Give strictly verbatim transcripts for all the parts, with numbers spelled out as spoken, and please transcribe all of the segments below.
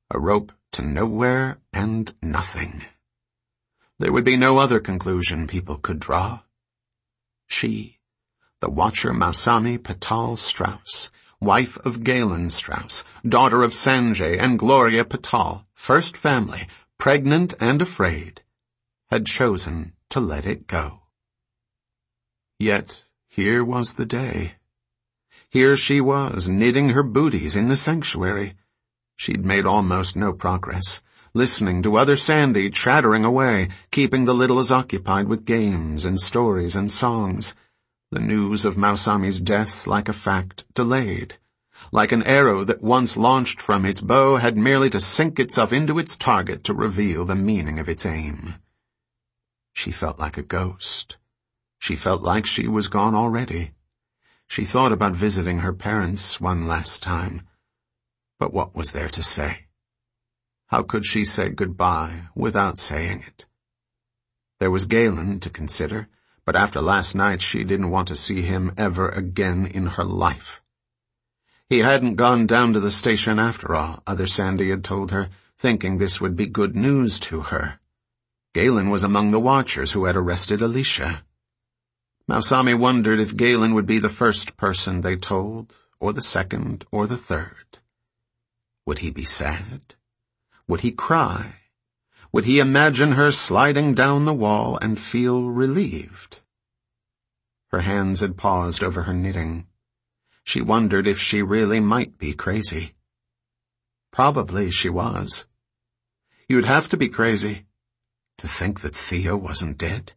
A rope to nowhere and nothing. There would be no other conclusion people could draw. She, the Watcher Mausami Patal Strauss, wife of Galen Strauss, daughter of Sanjay and Gloria Patal, first family, pregnant and afraid, had chosen to let it go. Yet here was the day. Here she was, knitting her booties in the sanctuary. She'd made almost no progress, listening to other Sandy chattering away, keeping the littles occupied with games and stories and songs. The news of Mausami's death, like a fact, delayed. Like an arrow that once launched from its bow had merely to sink itself into its target to reveal the meaning of its aim. She felt like a ghost. She felt like she was gone already. She thought about visiting her parents one last time. But what was there to say? How could she say goodbye without saying it? There was Galen to consider, but after last night she didn't want to see him ever again in her life. He hadn't gone down to the station after all, other Sandy had told her, thinking this would be good news to her. Galen was among the Watchers who had arrested Alicia. Mausami wondered if Galen would be the first person they told, or the second, or the third. Would he be sad? Would he cry? Would he imagine her sliding down the wall and feel relieved? Her hands had paused over her knitting. She wondered if she really might be crazy. Probably she was. You'd have to be crazy to think that Theo wasn't dead.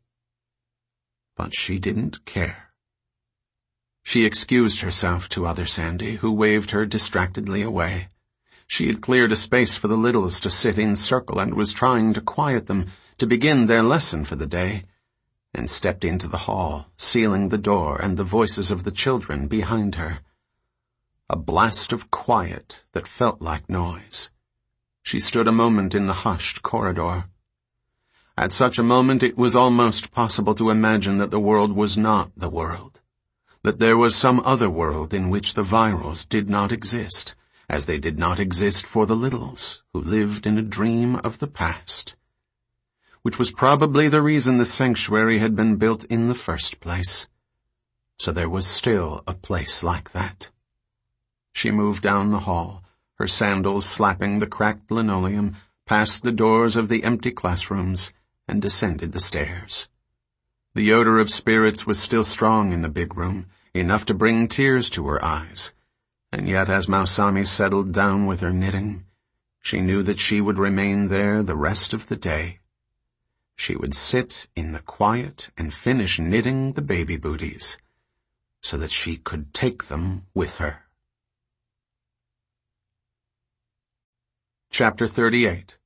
But she didn't care. She excused herself to other Sandy, who waved her distractedly away. She had cleared a space for the littles to sit in circle and was trying to quiet them to begin their lesson for the day, and stepped into the hall, sealing the door and the voices of the children behind her. A blast of quiet that felt like noise. She stood a moment in the hushed corridor. At such a moment it was almost possible to imagine that the world was not the world, that there was some other world in which the Virals did not exist, as they did not exist for the littles, who lived in a dream of the past. Which was probably the reason the sanctuary had been built in the first place. So there was still a place like that. She moved down the hall, her sandals slapping the cracked linoleum, past the doors of the empty classrooms, and descended the stairs. The odor of spirits was still strong in the big room, enough to bring tears to her eyes. And yet as Mausami settled down with her knitting, she knew that she would remain there the rest of the day. She would sit in the quiet and finish knitting the baby booties, so that she could take them with her. Chapter thirty-eight.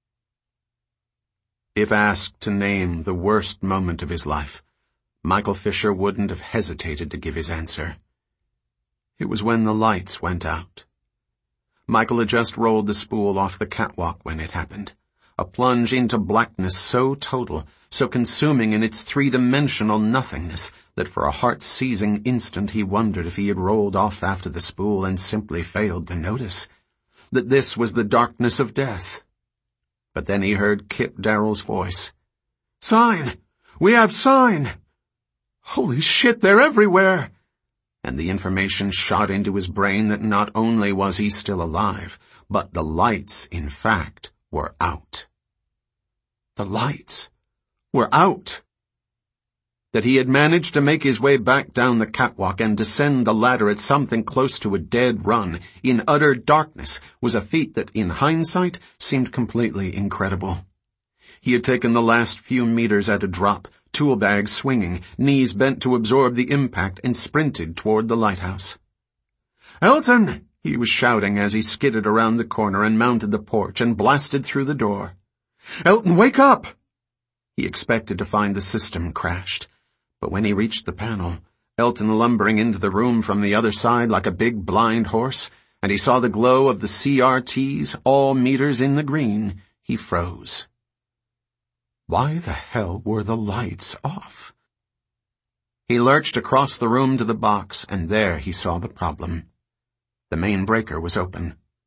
If asked to name the worst moment of his life, Michael Fisher wouldn't have hesitated to give his answer. It was when the lights went out. Michael had just rolled the spool off the catwalk when it happened. A plunge into blackness so total, so consuming in its three-dimensional nothingness, that for a heart-seizing instant he wondered if he had rolled off after the spool and simply failed to notice that this was the darkness of death. But then he heard Kip Darrell's voice. "Sign! We have sign! Holy shit, they're everywhere!" And the information shot into his brain that not only was he still alive, but the lights, in fact, were out. The lights were out. That he had managed to make his way back down the catwalk and descend the ladder at something close to a dead run, in utter darkness, was a feat that, in hindsight, seemed completely incredible. He had taken the last few meters at a drop, tool bag swinging, knees bent to absorb the impact, and sprinted toward the lighthouse. "Elton!" he was shouting as he skidded around the corner and mounted the porch and blasted through the door. "Elton, wake up!" He expected to find the system crashed, but when he reached the panel, Elton lumbering into the room from the other side like a big blind horse, and he saw the glow of the C R Ts, all meters in the green, he froze. Why the hell were the lights off? He lurched across the room to the box, and there he saw the problem. The main breaker was open.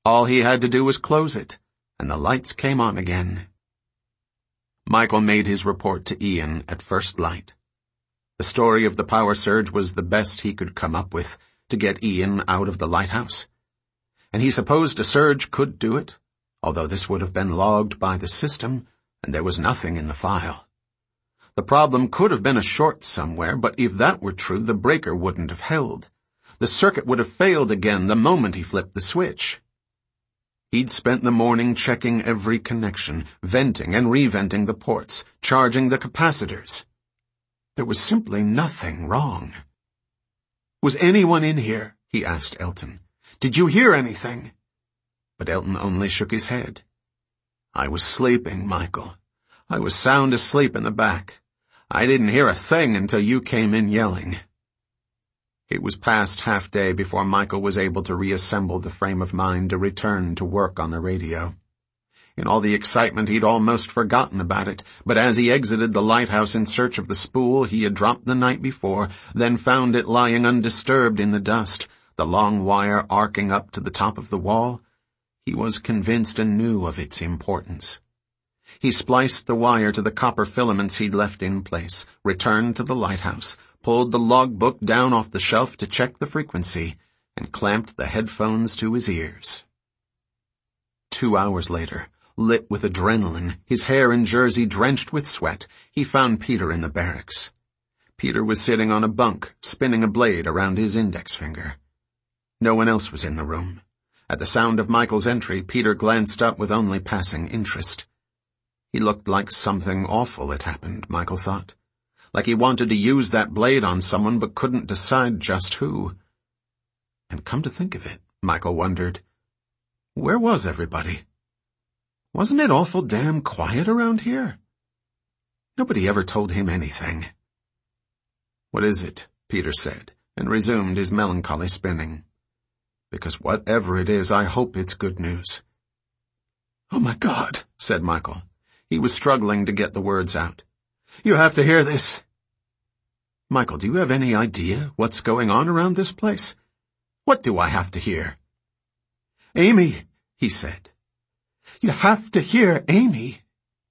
All he had to do was close it, and the lights came on again. Michael made his report to Ian at first light. The story of the power surge was the best he could come up with to get Ian out of the lighthouse. And he supposed a surge could do it, although this would have been logged by the system, and there was nothing in the file. The problem could have been a short somewhere, but if that were true, the breaker wouldn't have held. The circuit would have failed again the moment he flipped the switch. He'd spent the morning checking every connection, venting and reventing the ports, charging the capacitors. There was simply nothing wrong. "Was anyone in here?" he asked Elton. "Did you hear anything?" But Elton only shook his head. "I was sleeping, Michael. I was sound asleep in the back. I didn't hear a thing until you came in yelling." It was past half-day before Michael was able to reassemble the frame of mind to return to work on the radio. In all the excitement, he'd almost forgotten about it, but as he exited the lighthouse in search of the spool he had dropped the night before, then found it lying undisturbed in the dust, the long wire arcing up to the top of the wall, he was convinced anew of its importance. He spliced the wire to the copper filaments he'd left in place, returned to the lighthouse, pulled the logbook down off the shelf to check the frequency, and clamped the headphones to his ears. Two hours later, lit with adrenaline, his hair and jersey drenched with sweat, he found Peter in the barracks. Peter was sitting on a bunk, spinning a blade around his index finger. No one else was in the room. At the sound of Michael's entry, Peter glanced up with only passing interest. He looked like something awful had happened, Michael thought. Like he wanted to use that blade on someone but couldn't decide just who. And come to think of it, Michael wondered, where was everybody? Wasn't it awful damn quiet around here? Nobody ever told him anything. "What is it?" Peter said, and resumed his melancholy spinning. "Because whatever it is, I hope it's good news." "Oh my God," said Michael. He was struggling to get the words out. "You have to hear this." "Michael, do you have any idea what's going on around this place? What do I have to hear?" "Amy," he said. "You have to hear Amy."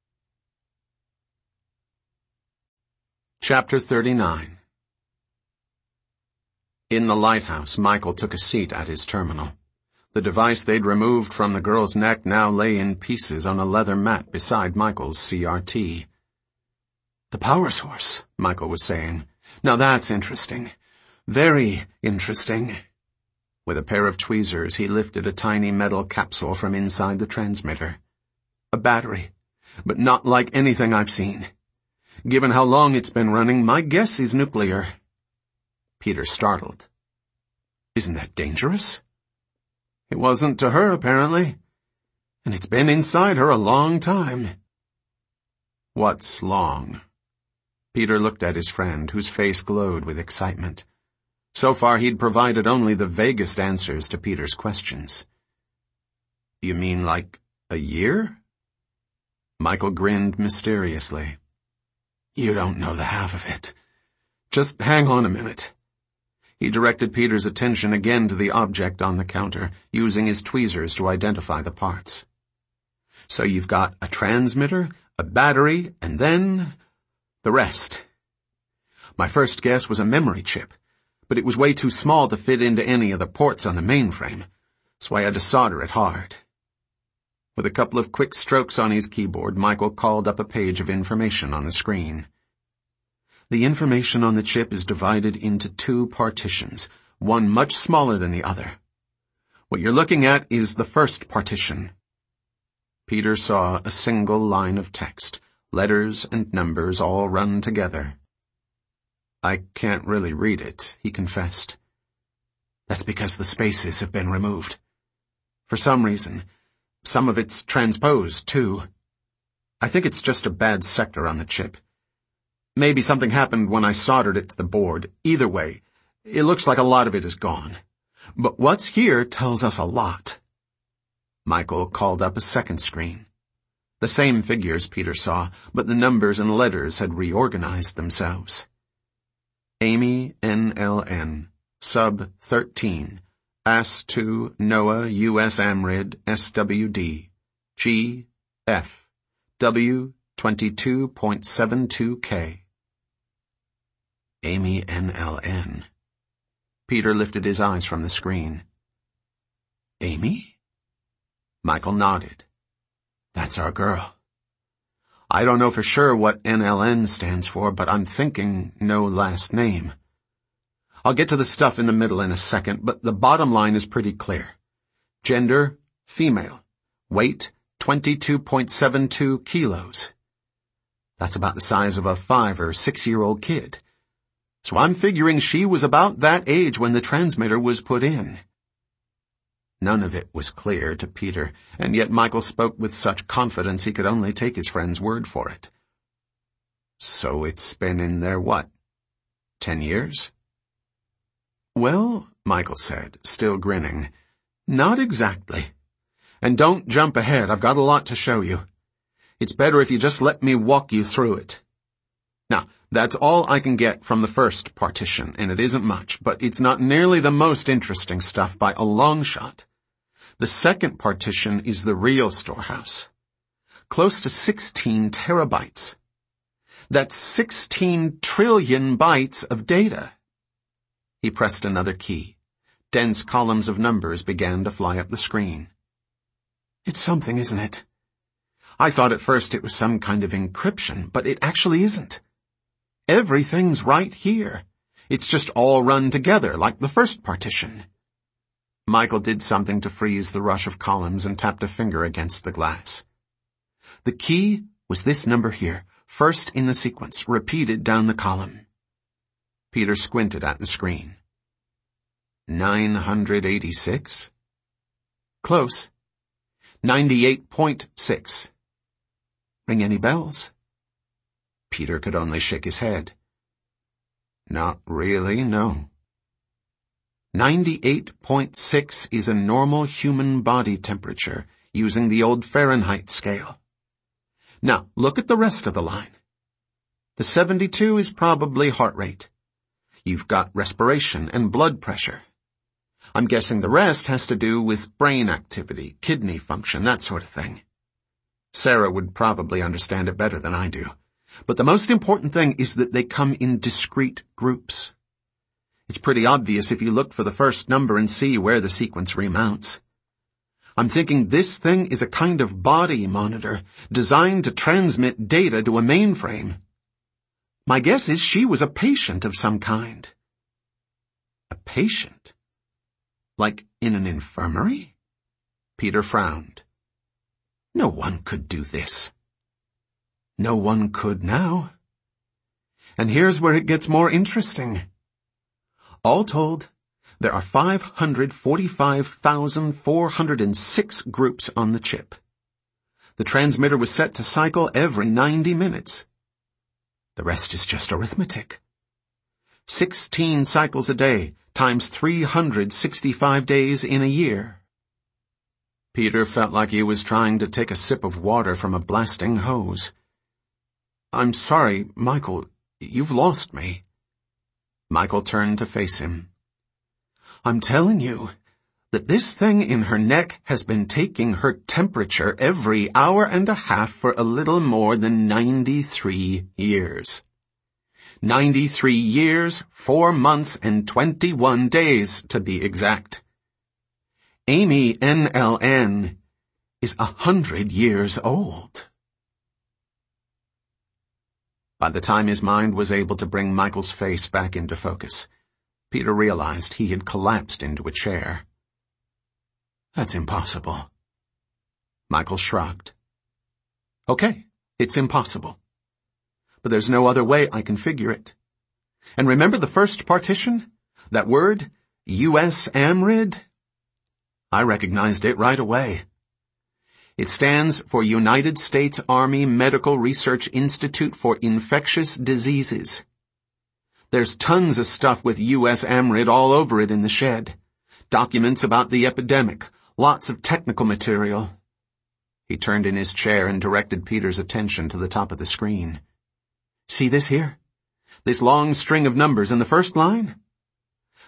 Chapter thirty-nine. In the lighthouse, Michael took a seat at his terminal. The device they'd removed from the girl's neck now lay in pieces on a leather mat beside Michael's C R T. "The power source," Michael was saying. "Now that's interesting. Very interesting." With a pair of tweezers, he lifted a tiny metal capsule from inside the transmitter. "A battery, but not like anything I've seen. Given how long it's been running, my guess is nuclear." Peter startled. "Isn't that dangerous?" "It wasn't to her, apparently. And it's been inside her a long time." "What's long?" Peter looked at his friend, whose face glowed with excitement. So far he'd provided only the vaguest answers to Peter's questions. "You mean like a year?" Michael grinned mysteriously. "You don't know the half of it. Just hang on a minute." He directed Peter's attention again to the object on the counter, using his tweezers to identify the parts. "So you've got a transmitter, a battery, and then the rest." "My first guess was a memory chip, but it was way too small to fit into any of the ports on the mainframe, so I had to solder it hard." With a couple of quick strokes on his keyboard, Michael called up a page of information on the screen. "The information on the chip is divided into two partitions, one much smaller than the other. What you're looking at is the first partition." Peter saw a single line of text, letters and numbers all run together. "I can't really read it," he confessed. "That's because the spaces have been removed. For some reason, some of it's transposed, too. I think it's just a bad sector on the chip. Maybe something happened when I soldered it to the board. Either way, it looks like a lot of it is gone. But what's here tells us a lot." Michael called up a second screen. The same figures Peter saw, but the numbers and letters had reorganized themselves. Amy N L N, sub thirteen, A S two NOAA U S AMRID S W D G F W twenty-two point seven two K. Amy N L N. Peter lifted his eyes from the screen. Amy? Michael nodded. That's our girl. I don't know for sure what N L N stands for, but I'm thinking no last name. I'll get to the stuff in the middle in a second, but the bottom line is pretty clear. Gender, female. Weight, twenty-two point seven two kilos. That's about the size of a five or six-year-old kid. So I'm figuring she was about that age when the transmitter was put in. None of it was clear to Peter, and yet Michael spoke with such confidence he could only take his friend's word for it. So it's been in there what? Ten years? Well, Michael said, still grinning, not exactly. And don't jump ahead, I've got a lot to show you. It's better if you just let me walk you through it. Now, that's all I can get from the first partition, and it isn't much, but it's not nearly the most interesting stuff by a long shot. The second partition is the real storehouse. Close to sixteen terabytes. That's sixteen trillion bytes of data. He pressed another key. Dense columns of numbers began to fly up the screen. It's something, isn't it? I thought at first it was some kind of encryption, but it actually isn't. Everything's right here. It's just all run together like the first partition. Michael did something to freeze the rush of columns and tapped a finger against the glass. The key was this number here, first in the sequence, repeated down the column. Peter squinted at the screen. nine hundred eighty-six? Close. ninety-eight point six. Ring any bells? Peter could only shake his head. Not really, no. ninety-eight point six is a normal human body temperature using the old Fahrenheit scale. Now, look at the rest of the line. The seventy-two is probably heart rate. You've got respiration and blood pressure. I'm guessing the rest has to do with brain activity, kidney function, that sort of thing. Sarah would probably understand it better than I do. But the most important thing is that they come in discrete groups. It's pretty obvious if you look for the first number and see where the sequence remounts. I'm thinking this thing is a kind of body monitor designed to transmit data to a mainframe. My guess is she was a patient of some kind. A patient? Like in an infirmary? Peter frowned. No one could do this. No one could now. And here's where it gets more interesting. All told, there are five hundred forty-five thousand four hundred six groups on the chip. The transmitter was set to cycle every ninety minutes. The rest is just arithmetic. Sixteen cycles a day times three hundred sixty-five days in a year. Peter felt like he was trying to take a sip of water from a blasting hose. I'm sorry, Michael, you've lost me. Michael turned to face him. I'm telling you that this thing in her neck has been taking her temperature every hour and a half for a little more than ninety-three years. ninety-three years, four months, and twenty-one days, to be exact. Amy N L N is a hundred years old. By the time his mind was able to bring Michael's face back into focus, Peter realized he had collapsed into a chair. That's impossible. Michael shrugged. Okay, it's impossible. But there's no other way I can figure it. And remember the first partition? That word, U S AMRID? I recognized it right away. It stands for United States Army Medical Research Institute for Infectious Diseases. There's tons of stuff with U S AMRID all over it in the shed. Documents about the epidemic, lots of technical material. He turned in his chair and directed Peter's attention to the top of the screen. See this here? This long string of numbers in the first line?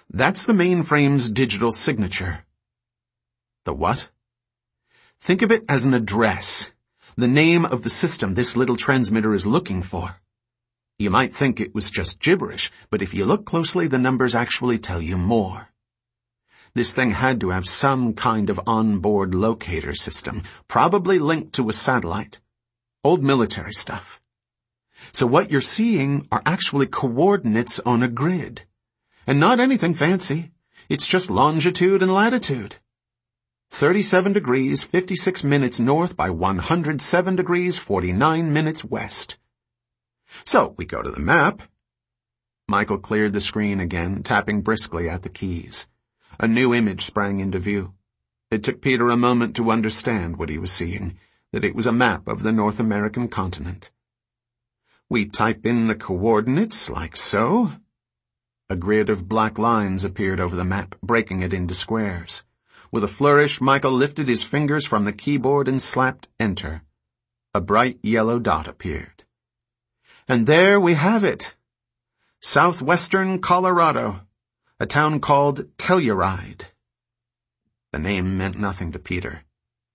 That's the mainframe's digital signature. The what? Think of it as an address, the name of the system this little transmitter is looking for. You might think it was just gibberish, but if you look closely, the numbers actually tell you more. This thing had to have some kind of onboard locator system, probably linked to a satellite. Old military stuff. So what you're seeing are actually coordinates on a grid. And not anything fancy. It's just longitude and latitude. thirty-seven degrees, fifty-six minutes north by one hundred seven degrees, forty-nine minutes west. So we go to the map. Michael cleared the screen again, tapping briskly at the keys. A new image sprang into view. It took Peter a moment to understand what he was seeing, that it was a map of the North American continent. We type in the coordinates like so. A grid of black lines appeared over the map, breaking it into squares. With a flourish, Michael lifted his fingers from the keyboard and slapped enter. A bright yellow dot appeared. And there we have it. Southwestern Colorado, a town called Telluride. The name meant nothing to Peter.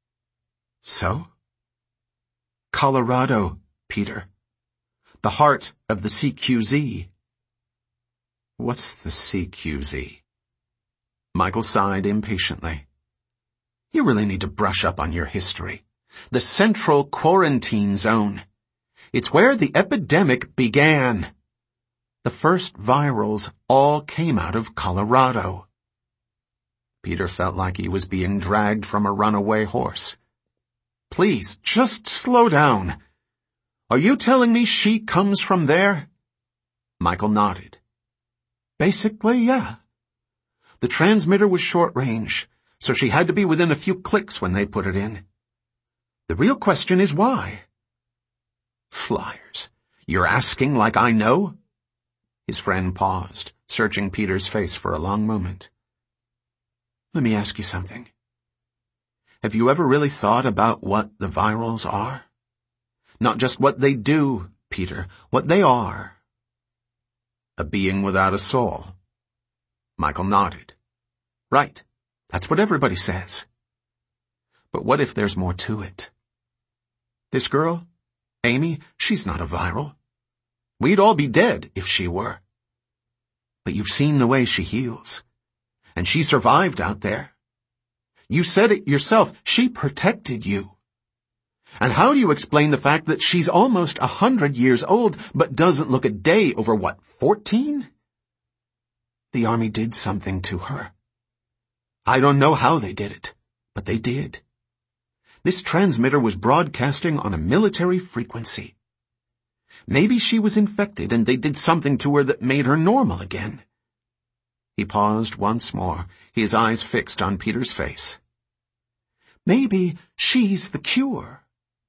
So? Colorado, Peter. The heart of the C Q Z. What's the C Q Z? Michael sighed impatiently. You really need to brush up on your history. The Central Quarantine Zone. It's where the epidemic began. The first virals all came out of Colorado. Peter felt like he was being dragged from a runaway horse. Please, just slow down. Are you telling me she comes from there? Michael nodded. Basically, yeah. The transmitter was short range, so she had to be within a few clicks when they put it in. The real question is why? Flyers. You're asking like I know? His friend paused, searching Peter's face for a long moment. Let me ask you something. Have you ever really thought about what the virals are? Not just what they do, Peter, what they are. A being without a soul. Michael nodded. Right. That's what everybody says. But what if there's more to it? This girl, Amy, she's not a viral. We'd all be dead if she were. But you've seen the way she heals. And she survived out there. You said it yourself. She protected you. And how do you explain the fact that she's almost a hundred years old, but doesn't look a day over, what, fourteen? The Army did something to her. I don't know how they did it, but they did. This transmitter was broadcasting on a military frequency. Maybe she was infected and they did something to her that made her normal again. He paused once more, his eyes fixed on Peter's face. Maybe she's the cure.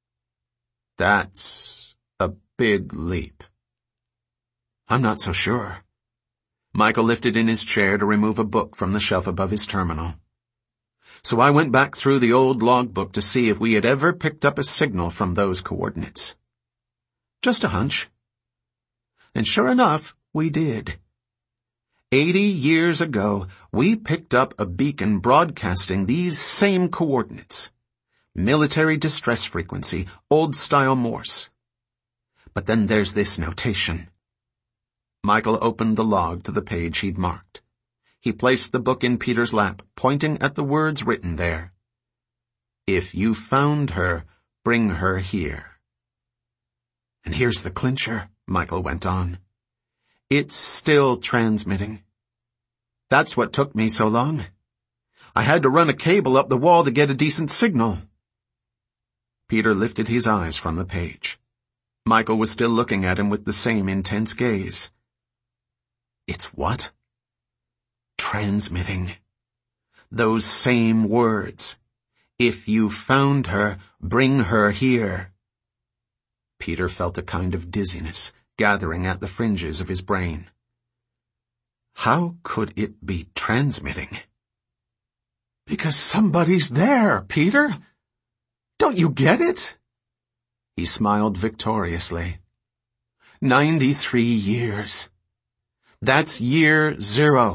That's a big leap. I'm not so sure. Michael lifted in his chair to remove a book from the shelf above his terminal. So I went back through the old logbook to see if we had ever picked up a signal from those coordinates. Just a hunch. And sure enough, we did. Eighty years ago, we picked up a beacon broadcasting these same coordinates. Military distress frequency, old-style Morse. But then there's this notation. Michael opened the log to the page he'd marked. He placed the book in Peter's lap, pointing at the words written there. If you found her, bring her here. And here's the clincher, Michael went on. It's still transmitting. That's what took me so long. I had to run a cable up the wall to get a decent signal. Peter lifted his eyes from the page. Michael was still looking at him with the same intense gaze. It's what? Transmitting. Those same words. If you found her, bring her here. Peter felt a kind of dizziness gathering at the fringes of his brain. How could it be transmitting? Because somebody's there, Peter. Don't you get it? He smiled victoriously. Ninety-three years. That's year zero.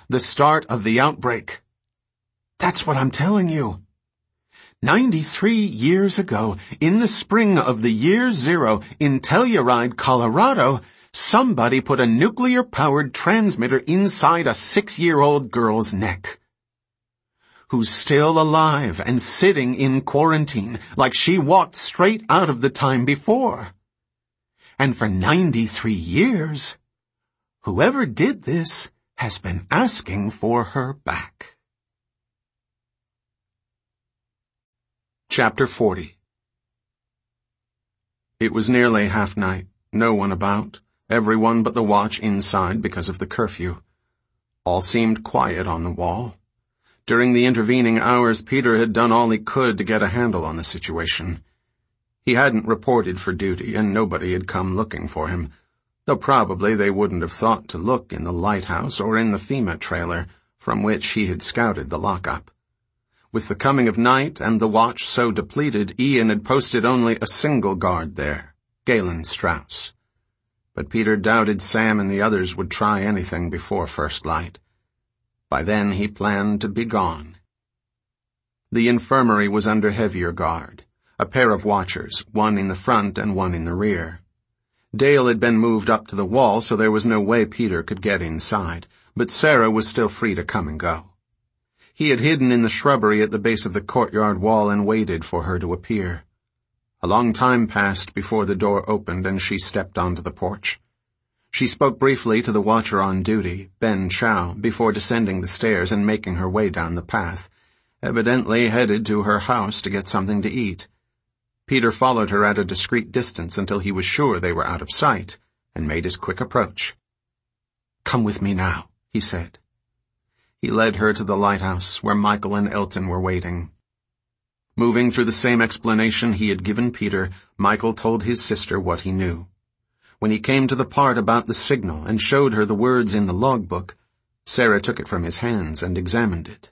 The start of the outbreak. That's what I'm telling you. Ninety-three years ago, in the spring of the year zero, in Telluride, Colorado, somebody put a nuclear-powered transmitter inside a six-year-old girl's neck, who's still alive and sitting in quarantine like she walked straight out of the time before. And for ninety-three years, whoever did this has been asking for her back. Chapter forty. It was nearly half-night, no one about, everyone but the watch inside because of the curfew. All seemed quiet on the wall. During the intervening hours, Peter had done all he could to get a handle on the situation. He hadn't reported for duty, and nobody had come looking for him, though probably they wouldn't have thought to look in the lighthouse or in the FEMA trailer from which he had scouted the lockup. With the coming of night and the watch so depleted, Ian had posted only a single guard there, Galen Strauss. But Peter doubted Sam and the others would try anything before first light. By then he planned to be gone. The infirmary was under heavier guard, a pair of watchers, one in the front and one in the rear. Dale had been moved up to the wall, so there was no way Peter could get inside, but Sarah was still free to come and go. He had hidden in the shrubbery at the base of the courtyard wall and waited for her to appear. A long time passed before the door opened and she stepped onto the porch. She spoke briefly to the watcher on duty, Ben Chow, before descending the stairs and making her way down the path, evidently headed to her house to get something to eat. Peter followed her at a discreet distance until he was sure they were out of sight, and made his quick approach. "Come with me now," he said. He led her to the lighthouse, where Michael and Elton were waiting. Moving through the same explanation he had given Peter, Michael told his sister what he knew. When he came to the part about the signal and showed her the words in the logbook, Sarah took it from his hands and examined it.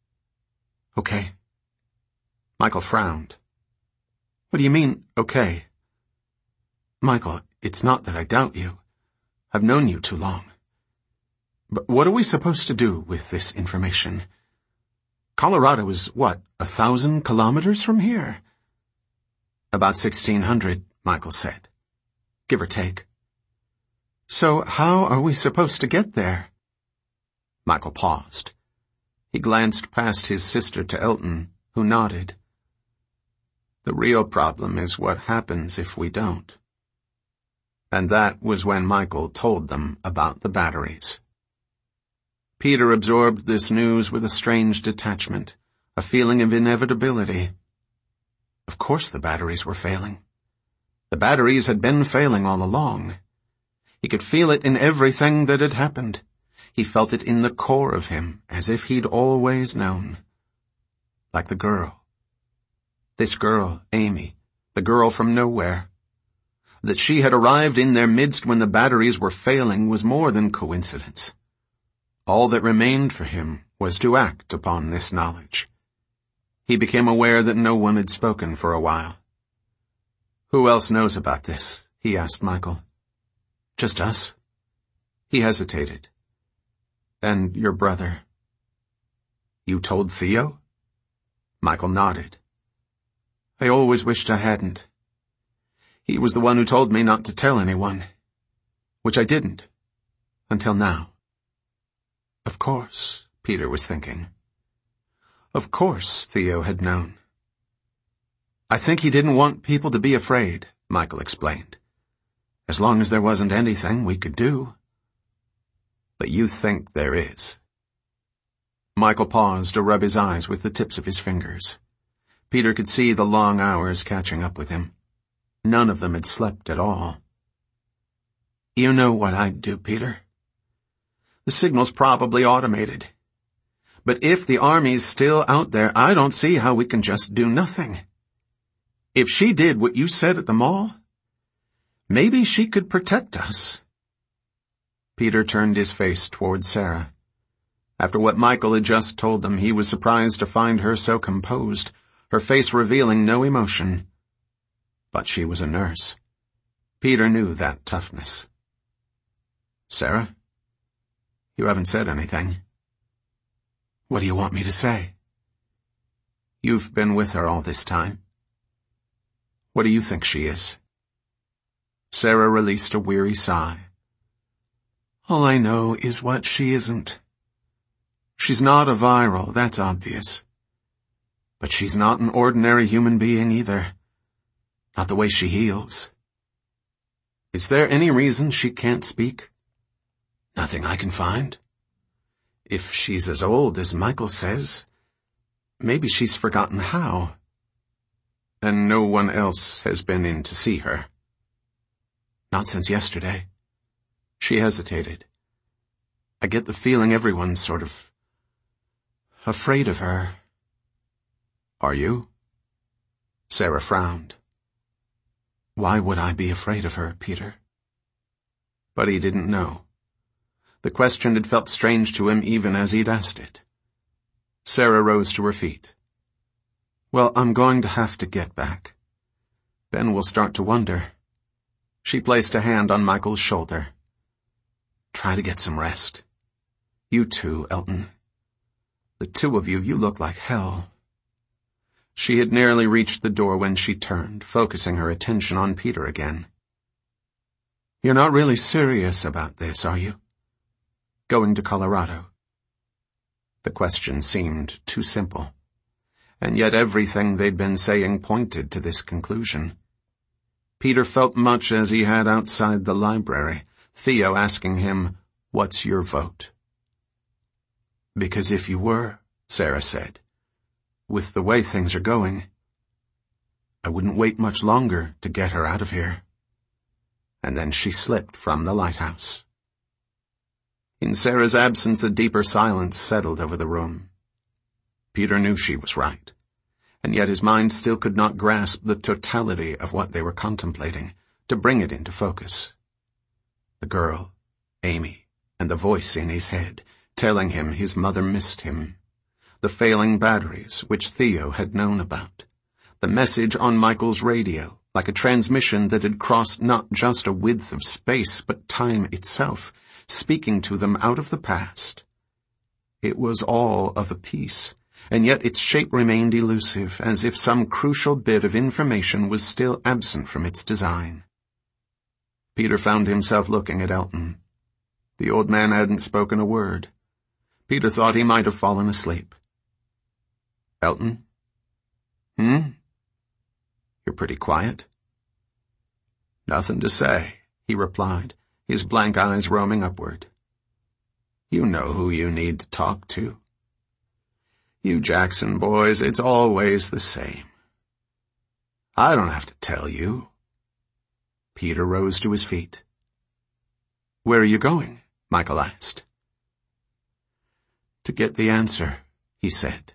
"Okay." Michael frowned. "What do you mean, okay?" "Michael, it's not that I doubt you. I've known you too long. But what are we supposed to do with this information? Colorado is, what, a thousand kilometers from here?" "About sixteen hundred, Michael said. Give or take." "So how are we supposed to get there?" Michael paused. He glanced past his sister to Elton, who nodded. "The real problem is what happens if we don't." And that was when Michael told them about the batteries. Peter absorbed this news with a strange detachment, a feeling of inevitability. Of course the batteries were failing. The batteries had been failing all along. He could feel it in everything that had happened. He felt it in the core of him, as if he'd always known. Like the girl. This girl, Amy, the girl from nowhere. That she had arrived in their midst when the batteries were failing was more than coincidence. All that remained for him was to act upon this knowledge. He became aware that no one had spoken for a while. "Who else knows about this?" he asked Michael. "Just us." He hesitated. "And your brother?" "You told Theo?" Michael nodded. "I always wished I hadn't. He was the one who told me not to tell anyone. Which I didn't. Until now." Of course, Peter was thinking. Of course Theo had known. "I think he didn't want people to be afraid," Michael explained. "As long as there wasn't anything we could do." "But you think there is." Michael paused to rub his eyes with the tips of his fingers. Peter could see the long hours catching up with him. None of them had slept at all. "You know what I'd do, Peter. The signal's probably automated. But if the army's still out there, I don't see how we can just do nothing. If she did what you said at the mall, maybe she could protect us." Peter turned his face toward Sarah. After what Michael had just told them, he was surprised to find her so composed, her face revealing no emotion. But she was a nurse. Peter knew that toughness. "Sarah? You haven't said anything." What do you want me to say? You've been with her all this time. What do you think she is? Sarah released a weary sigh. All I know is what she isn't. She's not a viral, that's obvious. But she's not an ordinary human being either. Not the way she heals. Is there any reason she can't speak? Nothing I can find. If she's as old as Michael says, maybe she's forgotten how. And no one else has been in to see her. Not since yesterday. She hesitated. I get the feeling everyone's sort of afraid of her. Are you? Sarah frowned. Why would I be afraid of her, Peter? But he didn't know. The question had felt strange to him even as he'd asked it. Sarah rose to her feet. Well, I'm going to have to get back. Ben will start to wonder. She placed a hand on Michael's shoulder. Try to get some rest. You too, Elton. The two of you, you look like hell. She had nearly reached the door when she turned, focusing her attention on Peter again. You're not really serious about this, are you? Going to Colorado? The question seemed too simple, and yet everything they'd been saying pointed to this conclusion. Peter felt much as he had outside the library, Theo asking him, "What's your vote?" Because if you were, Sarah said, with the way things are going, I wouldn't wait much longer to get her out of here. And then she slipped from the lighthouse. In Sarah's absence, a deeper silence settled over the room. Peter knew she was right, and yet his mind still could not grasp the totality of what they were contemplating, to bring it into focus. The girl, Amy, and the voice in his head, telling him his mother missed him. The failing batteries, which Theo had known about. The message on Michael's radio, like a transmission that had crossed not just a width of space, but time itself, speaking to them out of the past. It was all of a piece, and yet its shape remained elusive, as if some crucial bit of information was still absent from its design. Peter found himself looking at Elton. The old man hadn't spoken a word. Peter thought he might have fallen asleep. Elton? Hmm? You're pretty quiet. Nothing to say, he replied, his blank eyes roaming upward. You know who you need to talk to. You Jackson boys, it's always the same. I don't have to tell you. Peter rose to his feet. Where are you going? Michael asked. To get the answer, he said.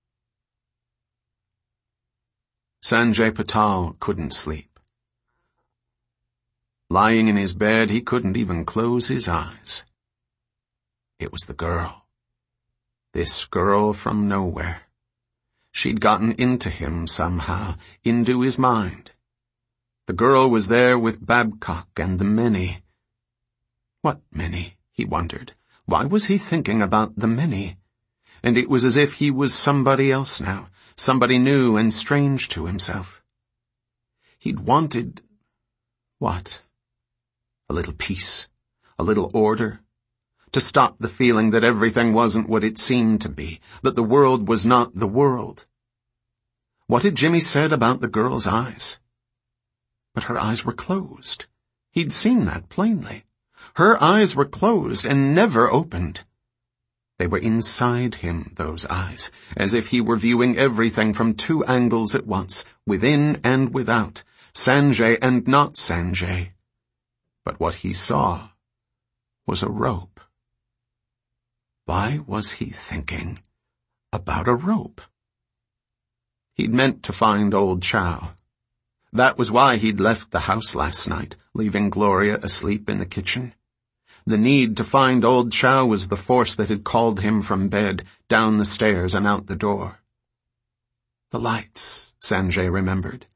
Sanjay Patel couldn't sleep. Lying in his bed, he couldn't even close his eyes. It was the girl. This girl from nowhere. She'd gotten into him somehow, into his mind. The girl was there with Babcock and the many. What many, he wondered. Why was he thinking about the many? And it was as if he was somebody else now, somebody new and strange to himself. He'd wanted... what? A little peace, a little order, to stop the feeling that everything wasn't what it seemed to be, that the world was not the world. What had Jimmy said about the girl's eyes? But her eyes were closed. He'd seen that plainly. Her eyes were closed and never opened. They were inside him, those eyes, as if he were viewing everything from two angles at once, within and without, Sanjay and not Sanjay. But what he saw was a rope. Why was he thinking about a rope? He'd meant to find old Chow. That was why he'd left the house last night, leaving Gloria asleep in the kitchen. The need to find old Chow was the force that had called him from bed, down the stairs and out the door. The lights, Sanjay remembered,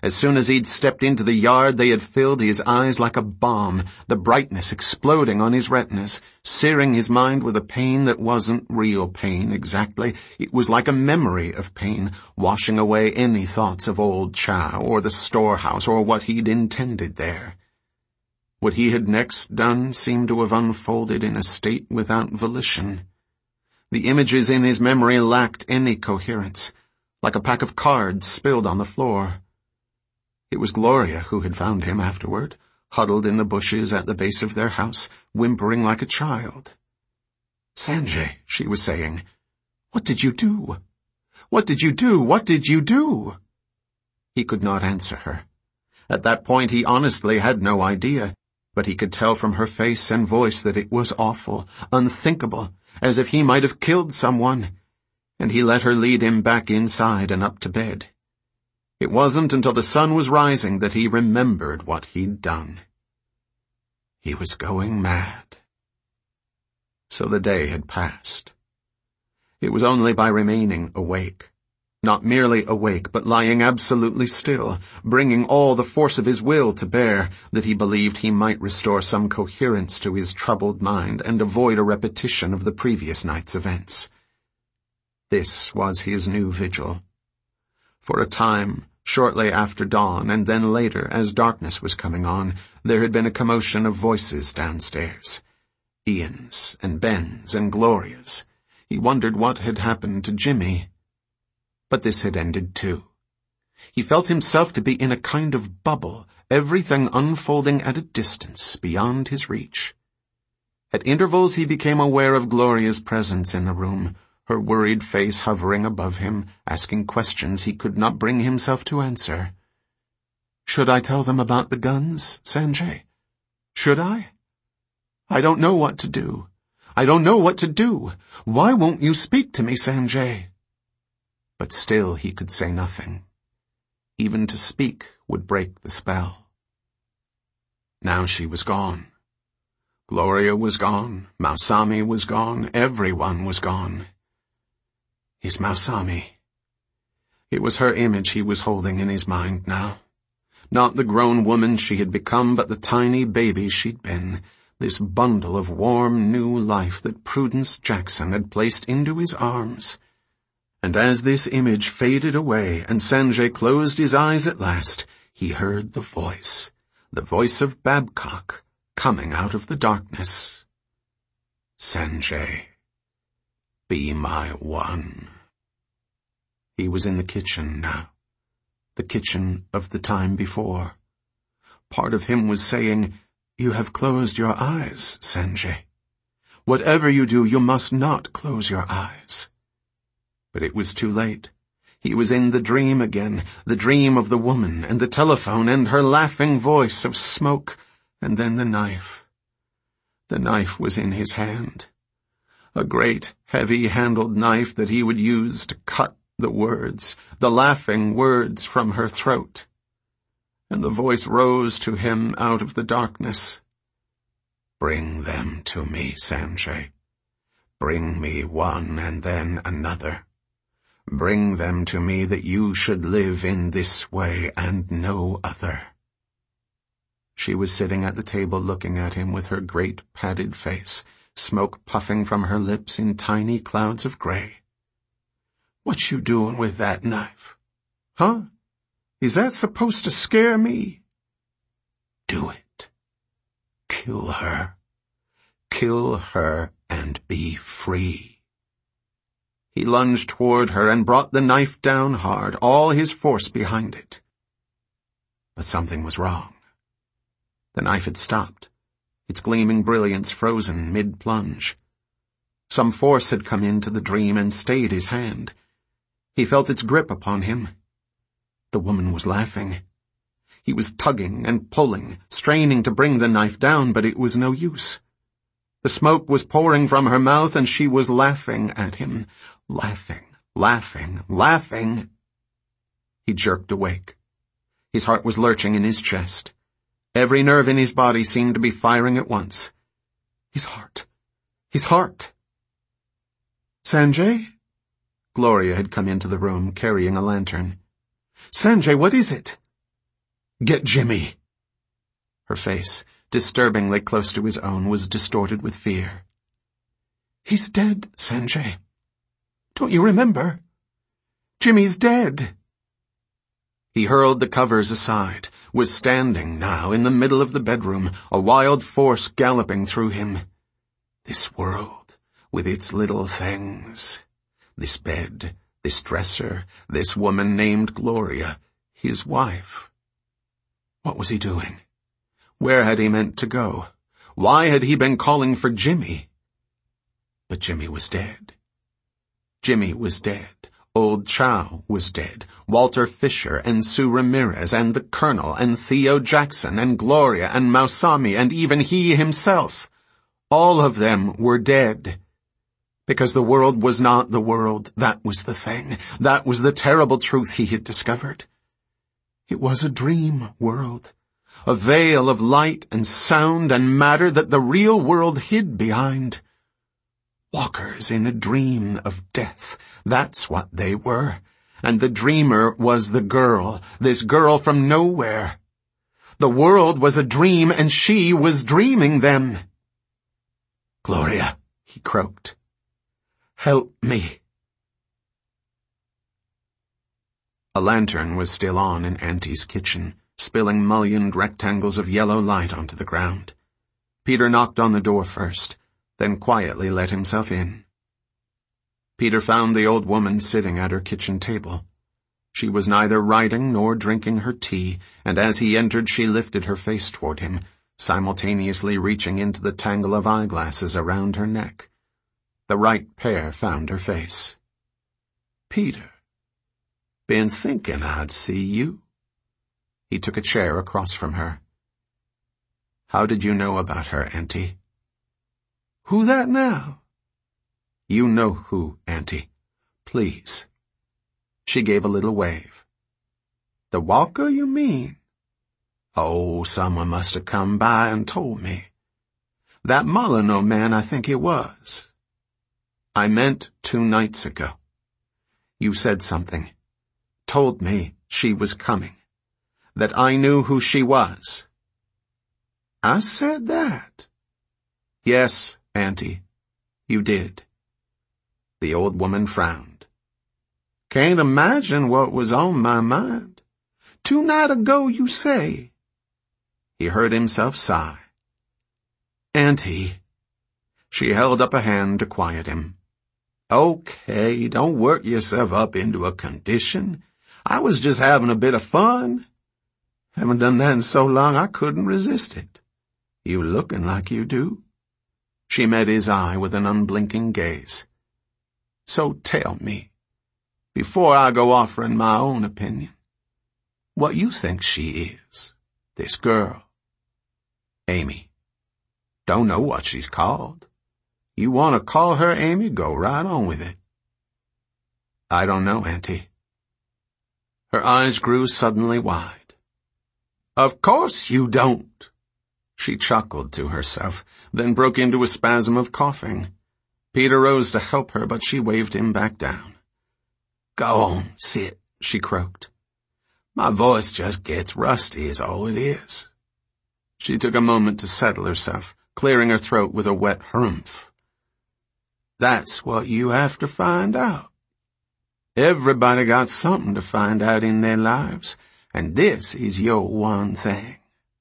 As soon as he'd stepped into the yard, they had filled his eyes like a bomb, the brightness exploding on his retinas, searing his mind with a pain that wasn't real pain exactly. It was like a memory of pain, washing away any thoughts of old Chow or the storehouse or what he'd intended there. What he had next done seemed to have unfolded in a state without volition. The images in his memory lacked any coherence, like a pack of cards spilled on the floor. It was Gloria who had found him afterward, huddled in the bushes at the base of their house, whimpering like a child. "Sanjay," she was saying, "what did you do? What did you do? What did you do?" He could not answer her. At that point he honestly had no idea, but he could tell from her face and voice that it was awful, unthinkable, as if he might have killed someone, and he let her lead him back inside and up to bed. It wasn't until the sun was rising that he remembered what he'd done. He was going mad. So the day had passed. It was only by remaining awake, not merely awake, but lying absolutely still, bringing all the force of his will to bear, that he believed he might restore some coherence to his troubled mind and avoid a repetition of the previous night's events. This was his new vigil. For a time, shortly after dawn, and then later, as darkness was coming on, there had been a commotion of voices downstairs. Ian's and Ben's and Gloria's. He wondered what had happened to Jimmy. But this had ended too. He felt himself to be in a kind of bubble, everything unfolding at a distance beyond his reach. At intervals he became aware of Gloria's presence in the room, her worried face hovering above him, asking questions he could not bring himself to answer. "Should I tell them about the guns, Sanjay? Should I? I don't know what to do. I don't know what to do. Why won't you speak to me, Sanjay?" But still he could say nothing. Even to speak would break the spell. Now she was gone. Gloria was gone, Mausami was gone, everyone was gone. His Mausami. It was her image he was holding in his mind now. Not the grown woman she had become, but the tiny baby she'd been, this bundle of warm new life that Prudence Jackson had placed into his arms. And as this image faded away and Sanjay closed his eyes at last, he heard the voice, the voice of Babcock, coming out of the darkness. "Sanjay, be my one." He was in the kitchen now, the kitchen of the time before. Part of him was saying, "You have closed your eyes, Sanjay. Whatever you do, you must not close your eyes." But it was too late. He was in the dream again, the dream of the woman and the telephone and her laughing voice of smoke, and then the knife. The knife was in his hand. A great, heavy-handled knife that he would use to cut the words, the laughing words from her throat. And the voice rose to him out of the darkness. "Bring them to me, Sanjay. Bring me one and then another. Bring them to me that you should live in this way and no other." She was sitting at the table looking at him with her great padded face, smoke puffing from her lips in tiny clouds of gray. "What you doing with that knife? Huh? Is that supposed to scare me?" "Do it. Kill her. Kill her and be free." He lunged toward her and brought the knife down hard, all his force behind it. But something was wrong. The knife had stopped, its gleaming brilliance frozen mid-plunge. Some force had come into the dream and stayed his hand. He felt its grip upon him. The woman was laughing. He was tugging and pulling, straining to bring the knife down, but it was no use. The smoke was pouring from her mouth and she was laughing at him. Laughing, laughing, laughing. He jerked awake. His heart was lurching in his chest. Every nerve in his body seemed to be firing at once. His heart. His heart. "Sanjay?" Gloria had come into the room, carrying a lantern. "Sanjay, what is it?" Get Jimmy. Her face, disturbingly close to his own, was distorted with fear. He's dead, Sanjay. Don't you remember? Jimmy's dead. He hurled the covers aside, was standing now in the middle of the bedroom, a wild force galloping through him. This world, with its little things. This bed, this dresser, this woman named Gloria, his wife. What was he doing? Where had he meant to go? Why had he been calling for Jimmy? But Jimmy was dead. Jimmy was dead. Old Chow was dead. Walter Fisher and Sue Ramirez and the Colonel and Theo Jackson and Gloria and Mausami and even he himself. All of them were dead. Because the world was not the world, that was the thing. That was the terrible truth he had discovered. It was a dream world. A veil of light and sound and matter that the real world hid behind. Walkers in a dream of death. That's what they were. And the dreamer was the girl, this girl from nowhere. The world was a dream and she was dreaming them. Gloria, he croaked. Help me. A lantern was still on in Auntie's kitchen, spilling mullioned rectangles of yellow light onto the ground. Peter knocked on the door first, then quietly let himself in. Peter found the old woman sitting at her kitchen table. She was neither writing nor drinking her tea, and as he entered she lifted her face toward him, simultaneously reaching into the tangle of eyeglasses around her neck. The right pair found her face. Peter. Been thinking I'd see you. He took a chair across from her. How did you know about her, Auntie? Who that now? You know who, Auntie. Please. She gave a little wave. The walker, you mean? Oh, someone must have come by and told me. That Molyneux man, I think it was. I meant two nights ago. You said something. Told me she was coming. That I knew who she was. I said that. Yes, Auntie, you did. The old woman frowned. Can't imagine what was on my mind. Two night ago, you say? He heard himself sigh. Auntie. She held up a hand to quiet him. Okay, don't work yourself up into a condition. I was just having a bit of fun. Haven't done that in so long I couldn't resist it. You looking like you do. She met his eye with an unblinking gaze. So tell me, before I go offering my own opinion, what you think she is, this girl. Amy. Don't know what she's called. You want to call her Amy, go right on with it. I don't know, Auntie. Her eyes grew suddenly wide. Of course you don't. She chuckled to herself, then broke into a spasm of coughing. Peter rose to help her, but she waved him back down. Go on, sit, she croaked. My voice just gets rusty is all it is. She took a moment to settle herself, clearing her throat with a wet harumph. That's what you have to find out. Everybody got something to find out in their lives, and this is your one thing.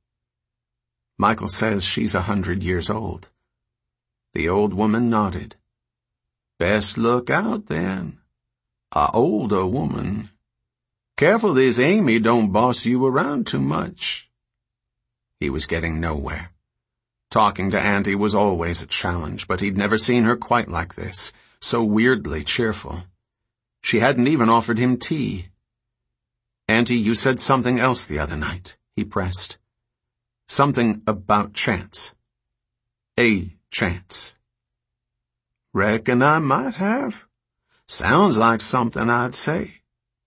Michael says she's a hundred years old. The old woman nodded. Best look out, then. A older woman. Careful this Amy don't boss you around too much. He was getting nowhere. Talking to Auntie was always a challenge, but he'd never seen her quite like this, so weirdly cheerful. She hadn't even offered him tea. Auntie, you said something else the other night, he pressed. Something about chance. A chance. Reckon I might have. Sounds like something I'd say.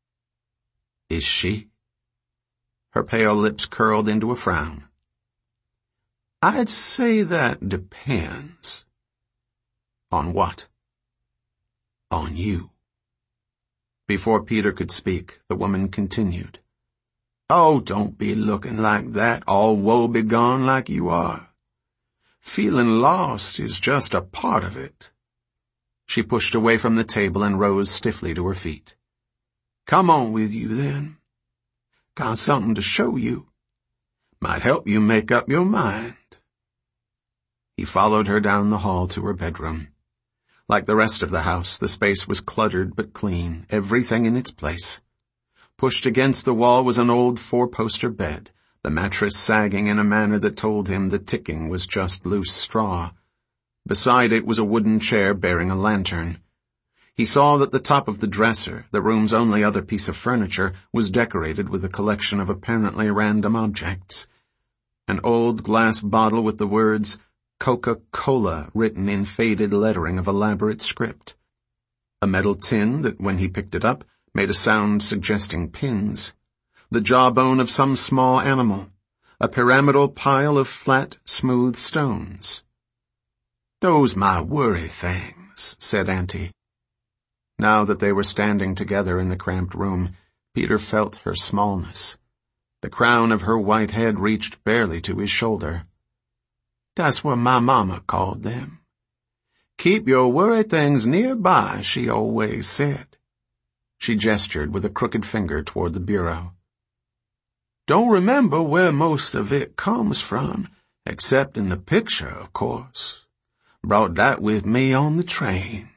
Is she? Her pale lips curled into a frown. I'd say that depends. On what? On you. Before Peter could speak, the woman continued. Oh, don't be looking like that, all woe-begone like you are. Feeling lost is just a part of it. She pushed away from the table and rose stiffly to her feet. Come on with you, then. Got something to show you. Might help you make up your mind. He followed her down the hall to her bedroom. Like the rest of the house, the space was cluttered but clean, everything in its place. Pushed against the wall was an old four-poster bed, the mattress sagging in a manner that told him the ticking was just loose straw. Beside it was a wooden chair bearing a lantern. He saw that the top of the dresser, the room's only other piece of furniture, was decorated with a collection of apparently random objects. An old glass bottle with the words Coca-Cola written in faded lettering of elaborate script. A metal tin that, when he picked it up, made a sound suggesting pins. The jawbone of some small animal. A pyramidal pile of flat, smooth stones. Those my worry things, said Auntie. Now that they were standing together in the cramped room, Peter felt her smallness. The crown of her white head reached barely to his shoulder. That's what my mama called them. Keep your worry things nearby, she always said. She gestured with a crooked finger toward the bureau. Don't remember where most of it comes from, except in the picture, of course. Brought that with me on the train.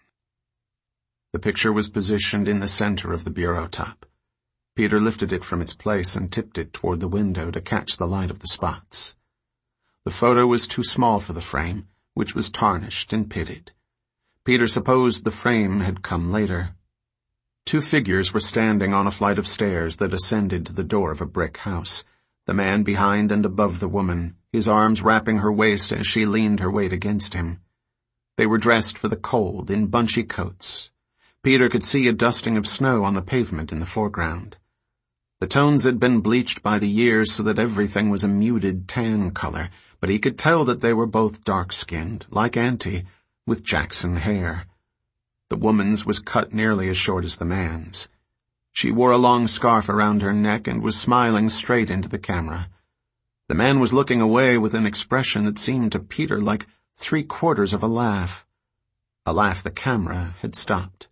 The picture was positioned in the center of the bureau top. Peter lifted it from its place and tipped it toward the window to catch the light of the spots. The photo was too small for the frame, which was tarnished and pitted. Peter supposed the frame had come later. Two figures were standing on a flight of stairs that ascended to the door of a brick house, the man behind and above the woman, his arms wrapping her waist as she leaned her weight against him. They were dressed for the cold in bunchy coats. Peter could see a dusting of snow on the pavement in the foreground. The tones had been bleached by the years so that everything was a muted tan color, but he could tell that they were both dark-skinned, like Auntie, with Jackson hair. The woman's was cut nearly as short as the man's. She wore a long scarf around her neck and was smiling straight into the camera. The man was looking away with an expression that seemed to Peter like three-quarters of a laugh. A laugh the camera had stopped.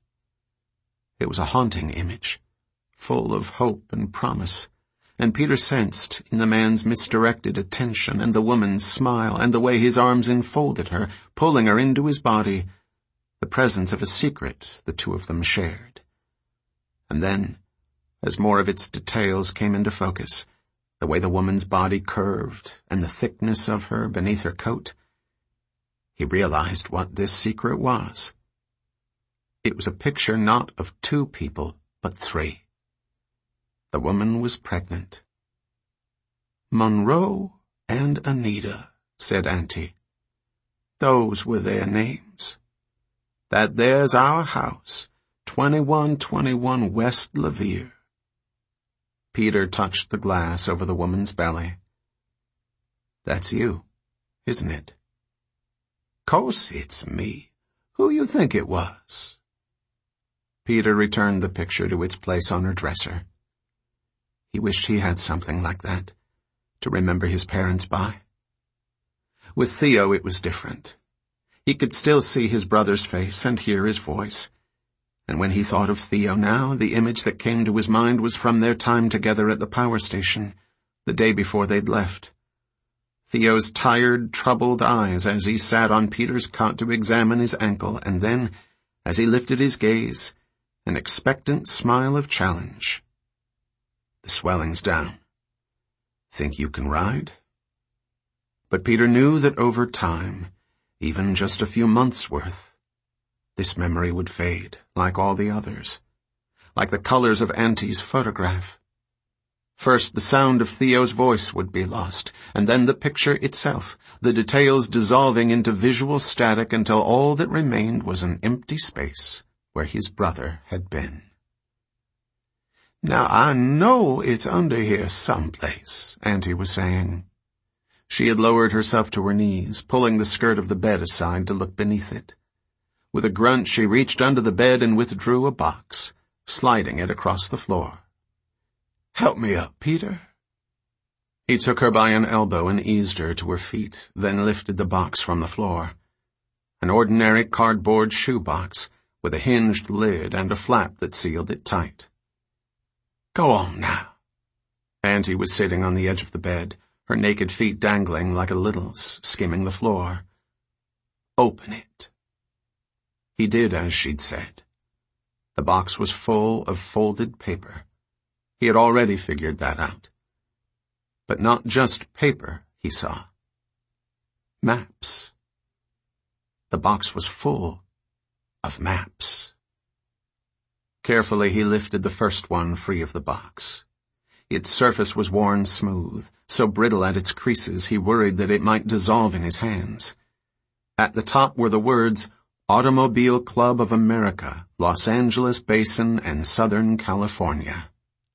It was a haunting image, full of hope and promise, and Peter sensed, in the man's misdirected attention and the woman's smile and the way his arms enfolded her, pulling her into his body, the presence of a secret the two of them shared. And then, as more of its details came into focus, the way the woman's body curved and the thickness of her beneath her coat, he realized what this secret was. It was a picture not of two people, but three. The woman was pregnant. Monroe and Anita, said Auntie. Those were their names. That there's our house, twenty-one twenty-one West Levere. Peter touched the glass over the woman's belly. That's you, isn't it? Course it's me. Who you think it was? Peter returned the picture to its place on her dresser. He wished he had something like that, to remember his parents by. With Theo it was different. He could still see his brother's face and hear his voice. And when he thought of Theo now, the image that came to his mind was from their time together at the power station, the day before they'd left. Theo's tired, troubled eyes as he sat on Peter's cot to examine his ankle, and then, as he lifted his gaze, an expectant smile of challenge. The swelling's down. Think you can ride? But Peter knew that over time, even just a few months' worth, this memory would fade, like all the others, like the colors of Auntie's photograph. First, the sound of Theo's voice would be lost, and then the picture itself, the details dissolving into visual static until all that remained was an empty space where his brother had been. Now I know it's under here someplace, Auntie was saying. She had lowered herself to her knees, pulling the skirt of the bed aside to look beneath it. With a grunt, she reached under the bed and withdrew a box, sliding it across the floor. Help me up, Peter, He took her by an elbow and eased her to her feet, then lifted the box from the floor. An ordinary cardboard shoebox with a hinged lid and a flap that sealed it tight. Go on now. Auntie was sitting on the edge of the bed, her naked feet dangling like a little's, skimming the floor. Open it. He did as she'd said. The box was full of folded paper. He had already figured that out. But not just paper, he saw. Maps. The box was full of maps. Carefully he lifted the first one free of the box. Its surface was worn smooth, so brittle at its creases he worried that it might dissolve in his hands. At the top were the words, Automobile Club of America, Los Angeles Basin and Southern California.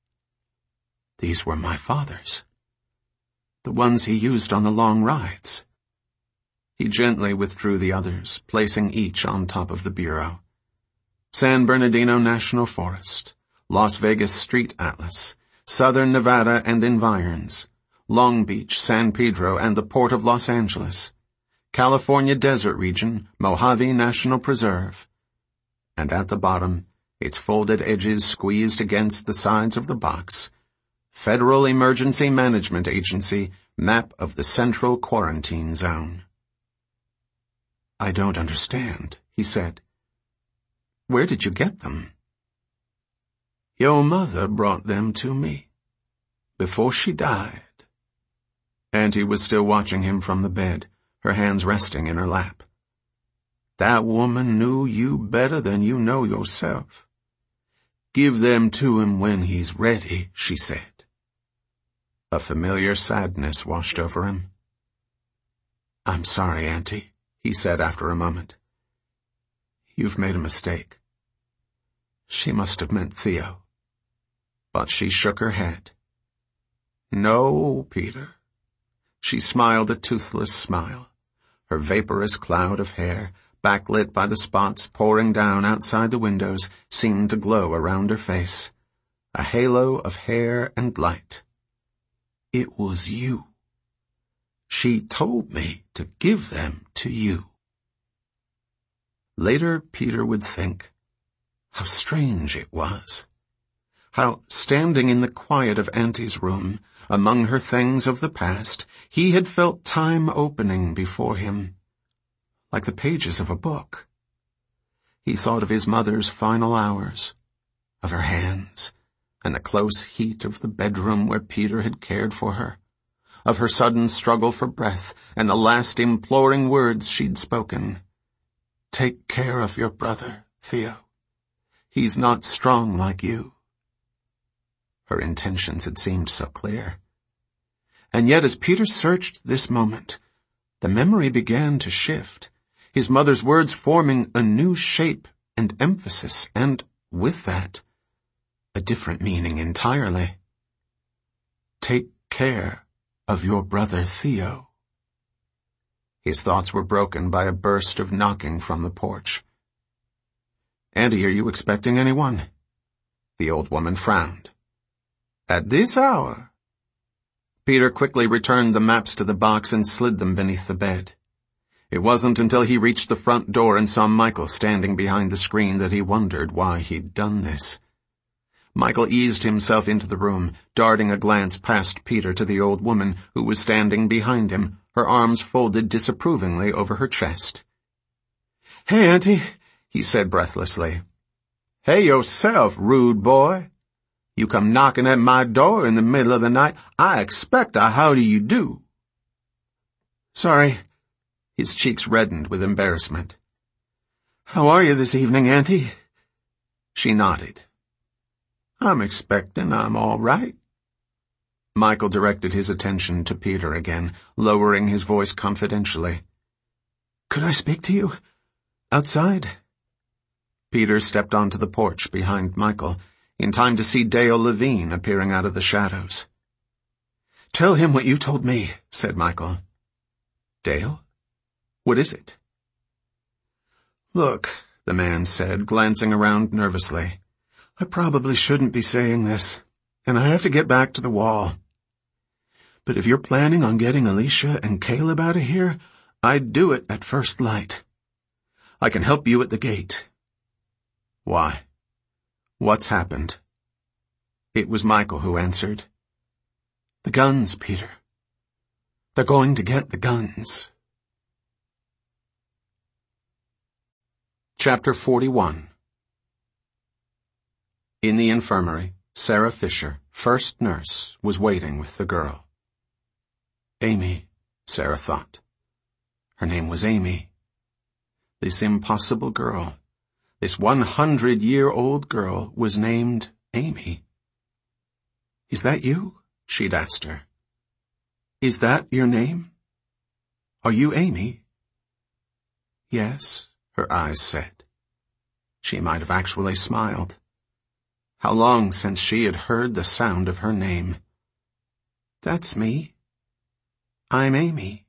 These were my father's. The ones he used on the long rides. He gently withdrew the others, placing each on top of the bureau. San Bernardino National Forest, Las Vegas Street Atlas, Southern Nevada and environs, Long Beach, San Pedro, and the Port of Los Angeles, California Desert Region, Mojave National Preserve. And at the bottom, its folded edges squeezed against the sides of the box, Federal Emergency Management Agency, map of the Central Quarantine Zone. I don't understand, he said. Where did you get them? Your mother brought them to me, before she died. Auntie was still watching him from the bed, her hands resting in her lap. That woman knew you better than you know yourself. Give them to him when he's ready, she said. A familiar sadness washed over him. I'm sorry, Auntie, he said after a moment. You've made a mistake. She must have meant Theo. But she shook her head. No, Peter. She smiled a toothless smile, her vaporous cloud of hair, backlit by the spots pouring down outside the windows, seemed to glow around her face. A halo of hair and light. It was you. She told me to give them to you. Later, Peter would think, how strange it was. How, standing in the quiet of Auntie's room, among her things of the past, he had felt time opening before him, like the pages of a book. He thought of his mother's final hours, of her hands, and the close heat of the bedroom where Peter had cared for her, of her sudden struggle for breath and the last imploring words she'd spoken. Take care of your brother, Theo. He's not strong like you. Her intentions had seemed so clear. And yet as Peter searched this moment, the memory began to shift, his mother's words forming a new shape and emphasis, and, with that, a different meaning entirely. Take care of your brother Theo. His thoughts were broken by a burst of knocking from the porch. Auntie, are you expecting anyone? The old woman frowned. At this hour? Peter quickly returned the maps to the box and slid them beneath the bed. It wasn't until he reached the front door and saw Michael standing behind the screen that he wondered why he'd done this. Michael eased himself into the room, darting a glance past Peter to the old woman who was standing behind him, her arms folded disapprovingly over her chest. Hey, Auntie, he said breathlessly. Hey yourself, rude boy. You come knocking at my door in the middle of the night. I expect a how do you do. Sorry. His cheeks reddened with embarrassment. How are you this evening, Auntie? She nodded. I'm expecting I'm all right. Michael directed his attention to Peter again, lowering his voice confidentially. Could I speak to you? Outside? Peter stepped onto the porch behind Michael, in time to see Dale Levine appearing out of the shadows. Tell him what you told me, said Michael. Dale? What is it? Look, the man said, glancing around nervously. I probably shouldn't be saying this, and I have to get back to the wall. But if you're planning on getting Alicia and Caleb out of here, I'd do it at first light. I can help you at the gate." "Why? What's happened?" It was Michael who answered. "The guns, Peter. They're going to get the guns." Chapter forty-one. In the infirmary, Sarah Fisher, first nurse, was waiting with the girl. Amy, Sarah thought. Her name was Amy. This impossible girl, this one hundred-year-old girl, was named Amy. "Is that you?" she'd asked her. "Is that your name? Are you Amy?" "Yes," her eyes said. She might have actually smiled. How long since she had heard the sound of her name. "That's me. I'm Amy."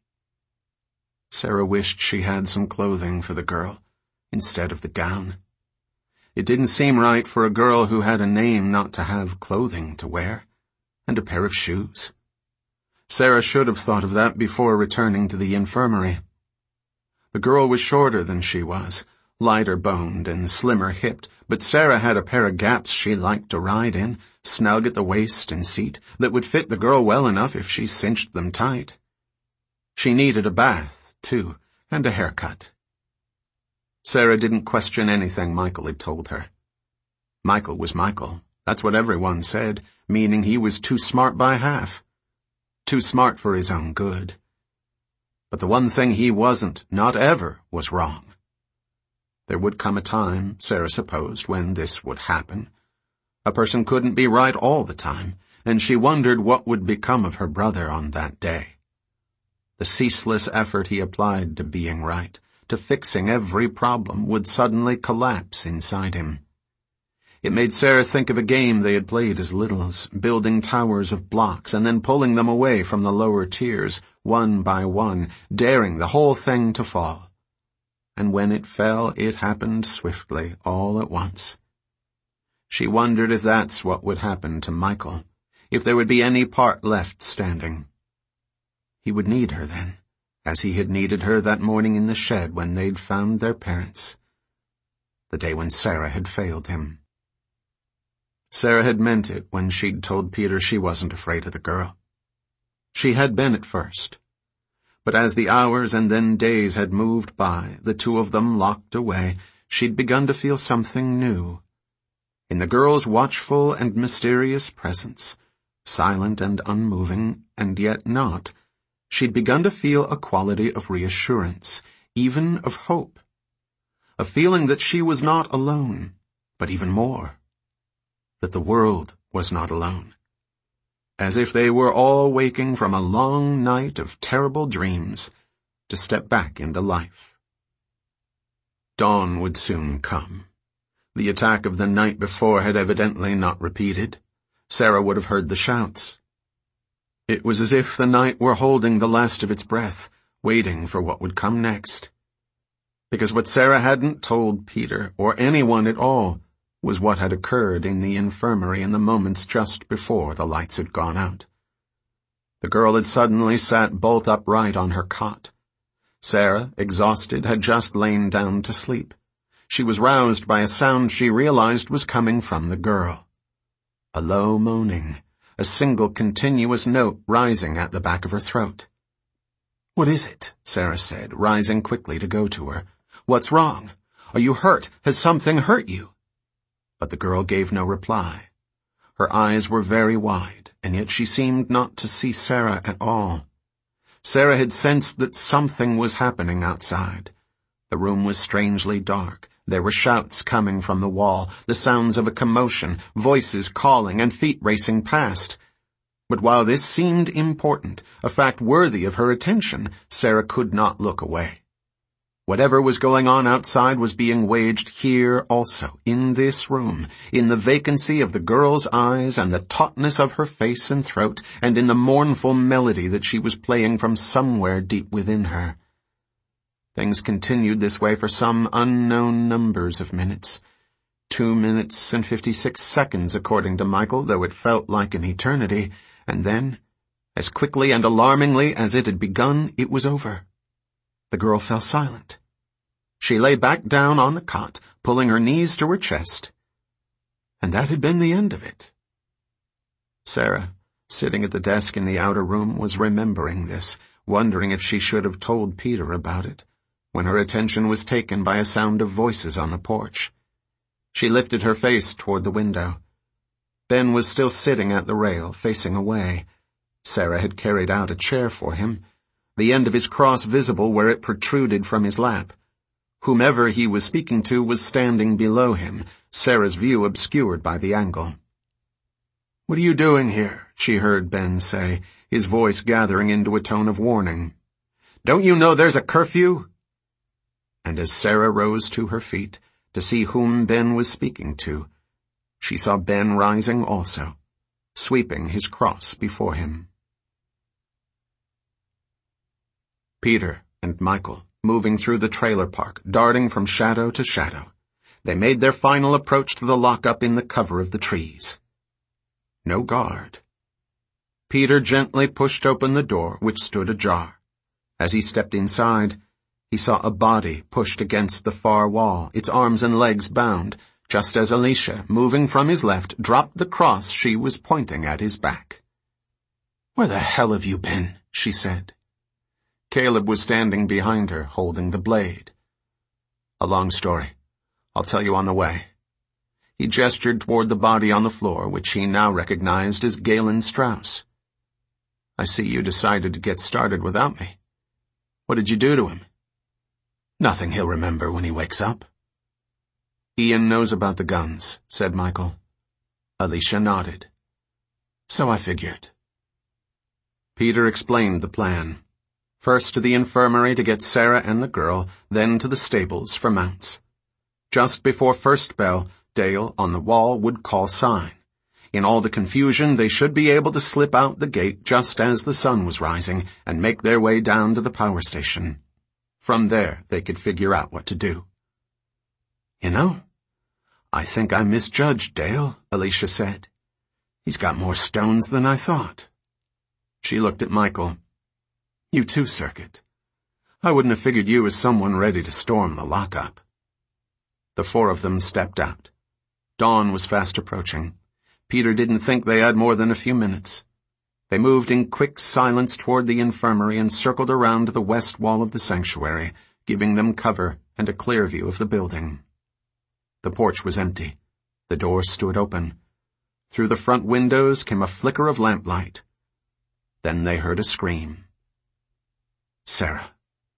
Sarah wished she had some clothing for the girl, instead of the gown. It didn't seem right for a girl who had a name not to have clothing to wear, and a pair of shoes. Sarah should have thought of that before returning to the infirmary. The girl was shorter than she was, lighter-boned and slimmer-hipped, but Sarah had a pair of gaps she liked to ride in, snug at the waist and seat, that would fit the girl well enough if she cinched them tight. She needed a bath, too, and a haircut. Sarah didn't question anything Michael had told her. Michael was Michael. That's what everyone said, meaning he was too smart by half. Too smart for his own good. But the one thing he wasn't, not ever, was wrong. There would come a time, Sarah supposed, when this would happen. A person couldn't be right all the time, and she wondered what would become of her brother on that day. The ceaseless effort he applied to being right, to fixing every problem, would suddenly collapse inside him. It made Sarah think of a game they had played as littles, building towers of blocks and then pulling them away from the lower tiers, one by one, daring the whole thing to fall. And when it fell, it happened swiftly, all at once. She wondered if that's what would happen to Michael, if there would be any part left standing. He would need her then, as he had needed her that morning in the shed when they'd found their parents. The day when Sarah had failed him. Sarah had meant it when she'd told Peter she wasn't afraid of the girl. She had been at first. But as the hours and then days had moved by, the two of them locked away, she'd begun to feel something new. In the girl's watchful and mysterious presence, silent and unmoving, and yet not, she'd begun to feel a quality of reassurance, even of hope. A feeling that she was not alone, but even more, that the world was not alone. As if they were all waking from a long night of terrible dreams to step back into life. Dawn would soon come. The attack of the night before had evidently not repeated. Sarah would have heard the shouts. It was as if the night were holding the last of its breath, waiting for what would come next. Because what Sarah hadn't told Peter, or anyone at all, was what had occurred in the infirmary in the moments just before the lights had gone out. The girl had suddenly sat bolt upright on her cot. Sarah, exhausted, had just lain down to sleep. She was roused by a sound she realized was coming from the girl. A low moaning, a single continuous note rising at the back of her throat. "What is it?" Sarah said, rising quickly to go to her. "What's wrong? Are you hurt? Has something hurt you?" But the girl gave no reply. Her eyes were very wide, and yet she seemed not to see Sarah at all. Sarah had sensed that something was happening outside. The room was strangely dark. There were shouts coming from the wall, the sounds of a commotion, voices calling and feet racing past. But while this seemed important, a fact worthy of her attention, Sarah could not look away. Whatever was going on outside was being waged here also, in this room, in the vacancy of the girl's eyes and the tautness of her face and throat, and in the mournful melody that she was playing from somewhere deep within her. Things continued this way for some unknown numbers of minutes. Two minutes and fifty-six seconds, according to Michael, though it felt like an eternity, and then As quickly and alarmingly as it had begun, it was over. The girl fell silent. She lay back down on the cot, pulling her knees to her chest. And that had been the end of it. Sarah, sitting at the desk in the outer room, was remembering this, wondering if she should have told Peter about it, when her attention was taken by a sound of voices on the porch. She lifted her face toward the window. Ben was still sitting at the rail, facing away. Sarah had carried out a chair for him, the end of his cross visible where it protruded from his lap. Whomever he was speaking to was standing below him, Sarah's view obscured by the angle. "What are you doing here?" she heard Ben say, his voice gathering into a tone of warning. "Don't you know there's a curfew?" And as Sarah rose to her feet to see whom Ben was speaking to, she saw Ben rising also, sweeping his cross before him. Peter and Michael, moving through the trailer park, darting from shadow to shadow. They made their final approach to the lockup in the cover of the trees. No guard. Peter gently pushed open the door, which stood ajar. As he stepped inside, he saw a body pushed against the far wall, its arms and legs bound, just as Alicia, moving from his left, dropped the cross she was pointing at his back. "Where the hell have you been?" she said. Caleb was standing behind her, holding the blade. "A long story. I'll tell you on the way." He gestured toward the body on the floor, which he now recognized as Galen Strauss. "I see you decided to get started without me. What did you do to him?" "Nothing he'll remember when he wakes up." "Ian knows about the guns," said Michael. Alicia nodded. "So I figured." Peter explained the plan. First to the infirmary to get Sarah and the girl, then to the stables for mounts. Just before first bell, Dale, on the wall, would call sign. In all the confusion, they should be able to slip out the gate just as the sun was rising and make their way down to the power station. From there, they could figure out what to do. "You know, I think I misjudged Dale," Alicia said. "He's got more stones than I thought." She looked at Michael. "You too, Circuit. I wouldn't have figured you as someone ready to storm the lockup." The four of them stepped out. Dawn was fast approaching. Peter didn't think they had more than a few minutes. They moved in quick silence toward the infirmary and circled around the west wall of the sanctuary, giving them cover and a clear view of the building. The porch was empty. The door stood open. Through the front windows came a flicker of lamplight. Then they heard a scream. Sarah.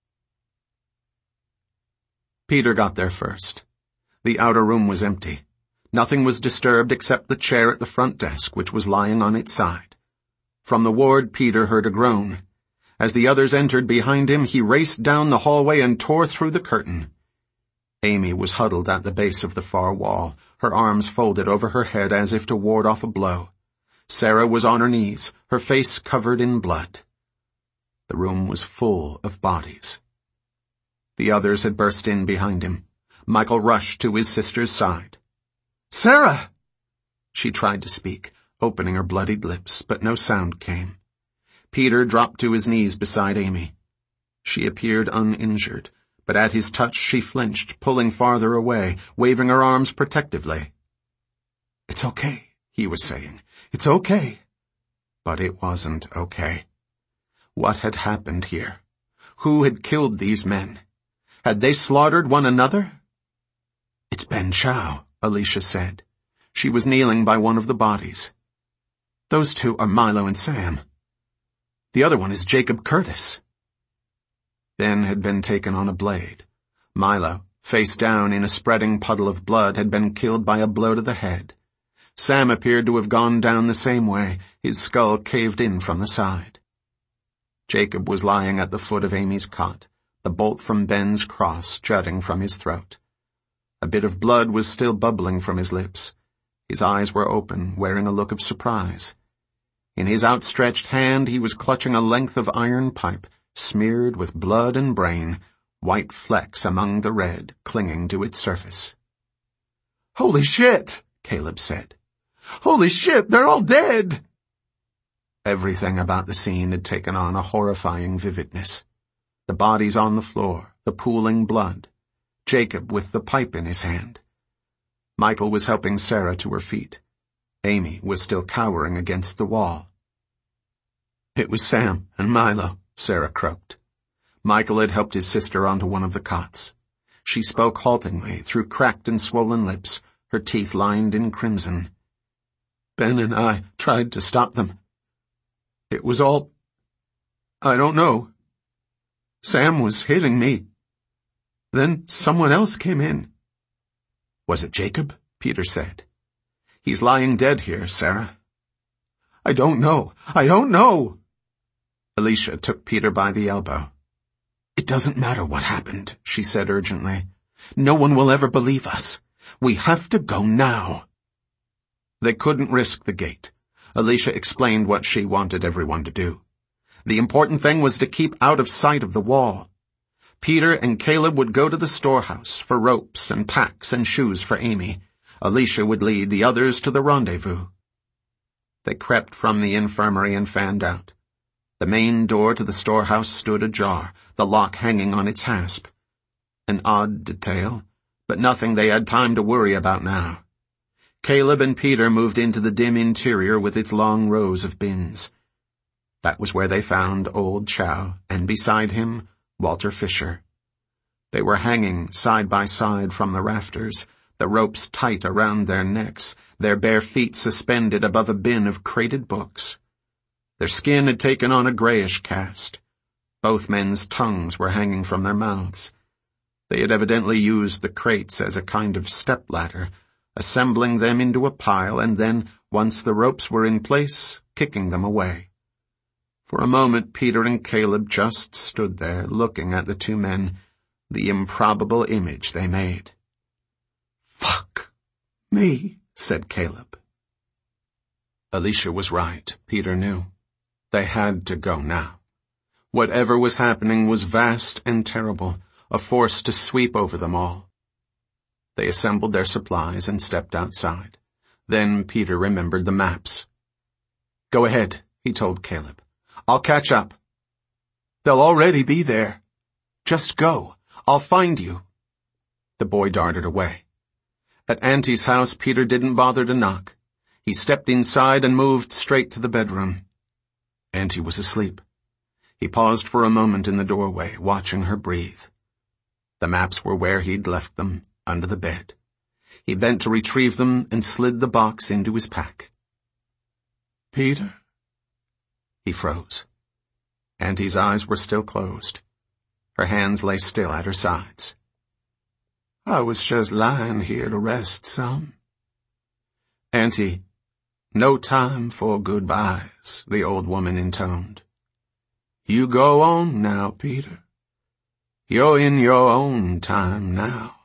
Peter got there first. The outer room was empty. Nothing was disturbed except the chair at the front desk, which was lying on its side. From the ward, Peter heard a groan. As the others entered behind him, he raced down the hallway and tore through the curtain. Amy was huddled at the base of the far wall, her arms folded over her head as if to ward off a blow. Sarah was on her knees, her face covered in blood. The room was full of bodies. The others had burst in behind him. Michael rushed to his sister's side. "Sarah!" She tried to speak, opening her bloodied lips, but no sound came. Peter dropped to his knees beside Amy. She appeared uninjured, but at his touch she flinched, pulling farther away, waving her arms protectively. "It's okay," he was saying. "It's okay." But it wasn't okay. What had happened here? Who had killed these men? Had they slaughtered one another? "It's Ben Chow," Alicia said. She was kneeling by one of the bodies. "Those two are Milo and Sam. The other one is Jacob Curtis." Ben had been taken on a blade. Milo, face down in a spreading puddle of blood, had been killed by a blow to the head. Sam appeared to have gone down the same way, his skull caved in from the side. Jacob was lying at the foot of Amy's cot, the bolt from Ben's cross jutting from his throat. A bit of blood was still bubbling from his lips. His eyes were open, wearing a look of surprise. In his outstretched hand he was clutching a length of iron pipe, smeared with blood and brain, white flecks among the red clinging to its surface. "Holy shit!" Caleb said. "Holy shit, they're all dead!" Everything about the scene had taken on a horrifying vividness. The bodies on the floor, the pooling blood, Jacob with the pipe in his hand. Michael was helping Sarah to her feet. Amy was still cowering against the wall. "It was Sam and Milo," Sarah croaked. Michael had helped his sister onto one of the cots. She spoke haltingly through cracked and swollen lips, her teeth lined in crimson. "Ben and I tried to stop them. It was all... I don't know. Sam was hitting me. Then someone else came in." "Was it Jacob?" Peter said. "He's lying dead here, Sarah." "I don't know. I don't know." Alicia took Peter by the elbow. "It doesn't matter what happened," she said urgently. "No one will ever believe us. We have to go now." They couldn't risk the gate. Alicia explained what she wanted everyone to do. The important thing was to keep out of sight of the wall. Peter and Caleb would go to the storehouse for ropes and packs and shoes for Amy. Alicia would lead the others to the rendezvous. They crept from the infirmary and fanned out. The main door to the storehouse stood ajar, the lock hanging on its hasp. An odd detail, but nothing they had time to worry about now. Caleb and Peter moved into the dim interior with its long rows of bins. That was where they found old Chow, and beside him, Walter Fisher. They were hanging side by side from the rafters, the ropes tight around their necks, their bare feet suspended above a bin of crated books. Their skin had taken on a grayish cast. Both men's tongues were hanging from their mouths. They had evidently used the crates as a kind of stepladder, assembling them into a pile and then, once the ropes were in place, kicking them away. For a moment Peter and Caleb just stood there, looking at the two men, the improbable image they made. "Fuck me," said Caleb. Alicia was right, Peter knew. They had to go now. Whatever was happening was vast and terrible, a force to sweep over them all. They assembled their supplies and stepped outside. Then Peter remembered the maps. "Go ahead," he told Caleb. "I'll catch up." "They'll already be there. Just go. I'll find you." The boy darted away. At Auntie's house, Peter didn't bother to knock. He stepped inside and moved straight to the bedroom. Auntie was asleep. He paused for a moment in the doorway, watching her breathe. The maps were where he'd left them, under the bed. He bent to retrieve them and slid the box into his pack. "Peter?" He froze. Auntie's eyes were still closed. Her hands lay still at her sides. "I was just lying here to rest some." "Auntie, no time for goodbyes," the old woman intoned. "You go on now, Peter. You're in your own time now."